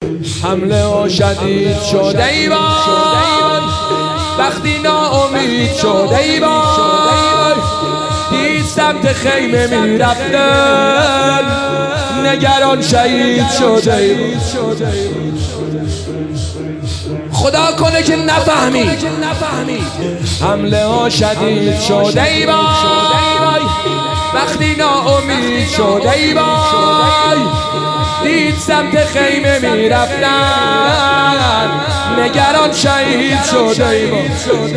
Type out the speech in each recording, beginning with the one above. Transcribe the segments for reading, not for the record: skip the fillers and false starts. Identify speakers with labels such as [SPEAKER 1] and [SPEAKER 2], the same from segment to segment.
[SPEAKER 1] حمله ها شدید شد ای وای، وقتی ناامید شد ای وای، دید سمت خیمه میرفتن، نگران شهید شد ای وای. خدا کنه که نفهمی. حمله ها شدید شد ای وای، وقتی ناامید شد ای وای، دید سمت خیمه میرفتن، نگران شهید شد ای وای،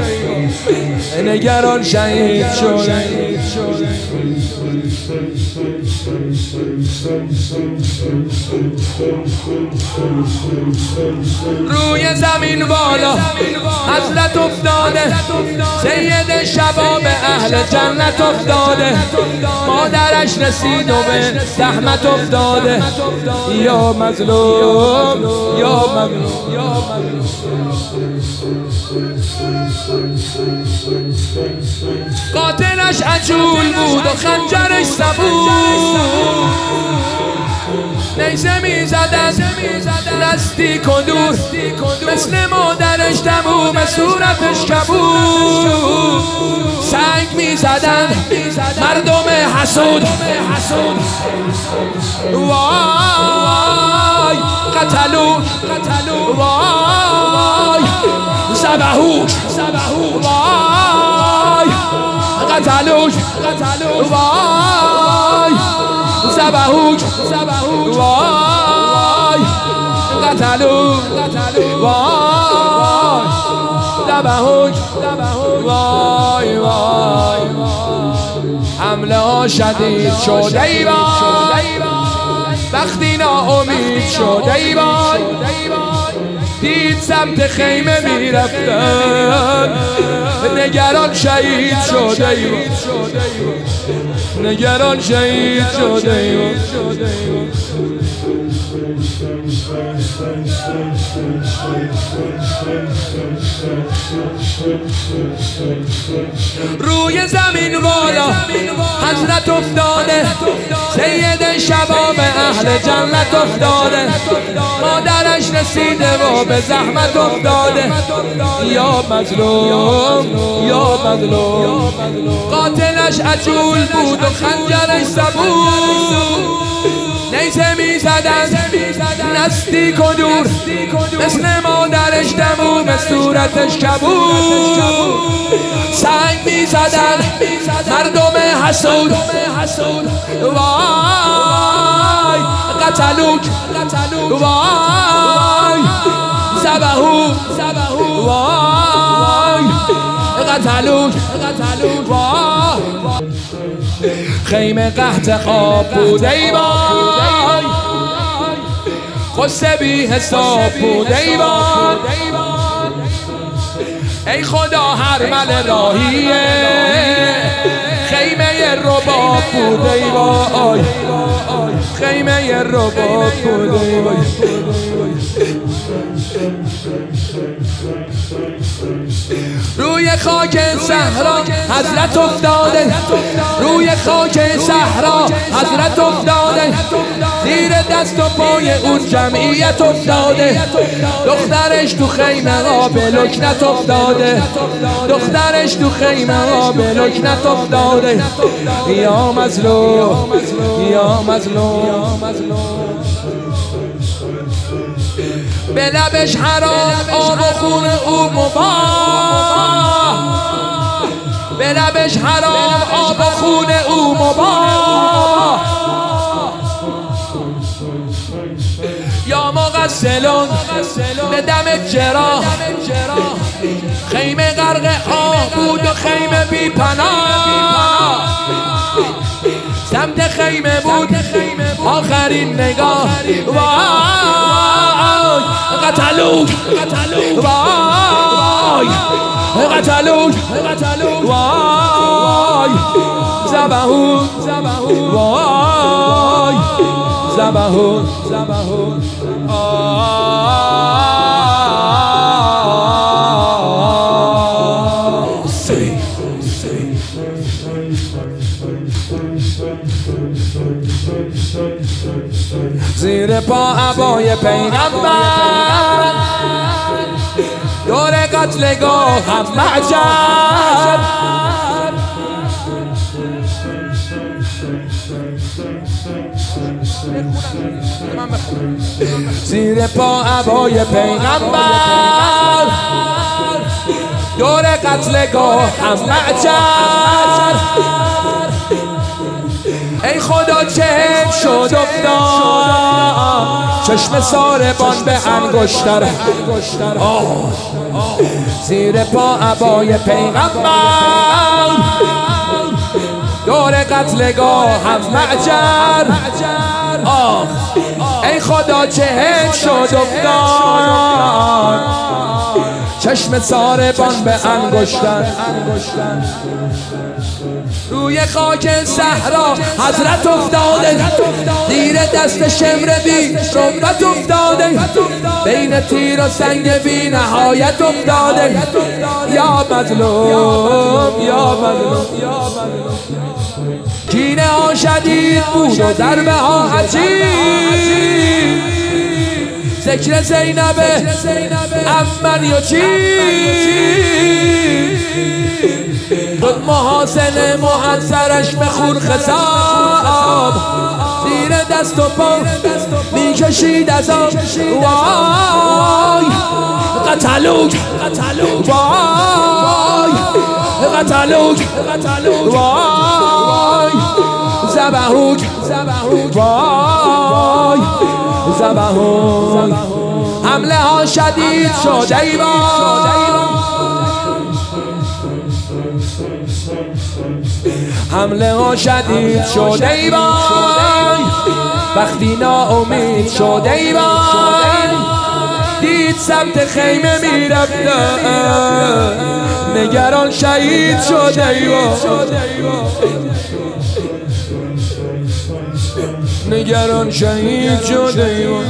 [SPEAKER 1] نگران شهید شد. روی زمین بالا حضرت افتاده، سید شباب اهل جنت افتاده، مادرش رسید و به زحمت افتاده. یا مظلوم یا مظلوم یا مظلوم. قاتلش عجول بود و خنجرش صبور، نیزه میزدن نزدیک و دور، مثل مادرش تموم صورتش کبود. سنگ میزدن مردم حسود، وای قتلو وای ذبحوش، وای قتلوش، وای ذبحوش، وای قتلوش، وای ذبحوش، وای وای. حمله ها شدید شد ای وای، وقتی ناامید شد ای وای، دید سمت خیمه میرفتن، نگران شهید شد ای وای، نگران شهید شد ای وای. روی زمین بالا حضرت افتاده، سید شباب اهل جنت افتاده، مادرش رسیده و به زحمت افتاده. یا مظلوم یا مظلوم. قاتلش عجول بود و خنجرش صبور، نیزه میزدن نزدیک و دور، مثل مادرش تموم صورتش کبود. سنگ میزدن مردم حسود، وای قتلوک، وای ذبحوک، وای قتلوک، وای. خیمه قحط خواب بود ای وای، قصه بی حساب بود ای وای. ای خدا هر مل راهیه، خیمه رباب بود ای وای، خیمه رباب بود ای وای. روی خاک صحرا حضرت افتاده، روی خاک صحرا حضرت افتاده، زیر دست و پای اون جمعیت افتاده. دخترش تو خیمه ها به لکنت افتاده، دخترش تو خیمه ها به لکنت افتاده. یا مظلوم یا مظلوم. به لبش حرام آب و خون او مباح، به لبش حرام آب و خون او مباح. یا مغسلون به دم جراح، خیمه غرق آب بود و خیمه بی پناه. سمت خیمه بود آخرین نگاه، وای قتلوک، وای قتلوک، وای ذبحوک، وای ذبحوک. زیر پا عبای پیغمبر دور قتلگاه هم معجر زیر پا عبای پیغمبر دور قتلگاه هم معجر ای خدا چه شد افتاد چشم ساربان به انگشتر زیر پا عبای پیغمبر دور قتلگاه هم معجر ای خدا چه شد افتاد چشم ساربان به انگشتر روی خاک صحرا حضرت افتاده زیر دست شمر بی ربت افتاده بین تیر و سنگ بی نهایت افتاده یا مظلوم یا مظلوم کینه ها شدید بود و ضربه ها عجیب ذکر زینب امن یا چی خود محاسن محضرش به خون خساب زیر دست و پا میکشید از آب وای قتلوک وای قتلوک وای زبهوک وای زبهوک حمله ها شدید شد ای حمله ها شدید شد ای وای وقتی ناامید شد ای وای دید سمت خیمه میرفتن نگران شهید شد ای وای نگران شهید شد ای وای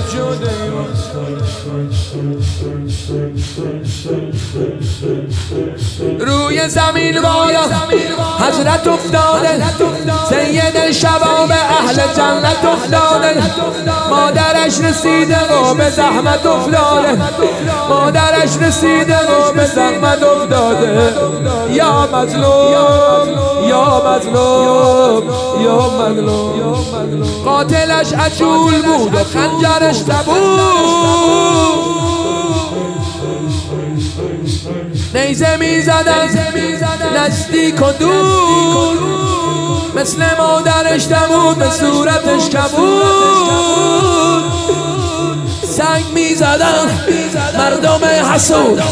[SPEAKER 1] روی زمین بالا حضرت افتاده سید شباب اهل جنت افتاده مادرش رسیده و به زحمت افتاده مادرش رسیده و به زحمت افتاده یا مظلوم یا مظلوم یا مظلوم قاتلش عجول بود و خنجرش تبود نیزه میزدن نزدیک و دور مثل مادرش تمود به صورتش کبود سنگ میزدن مردم حسود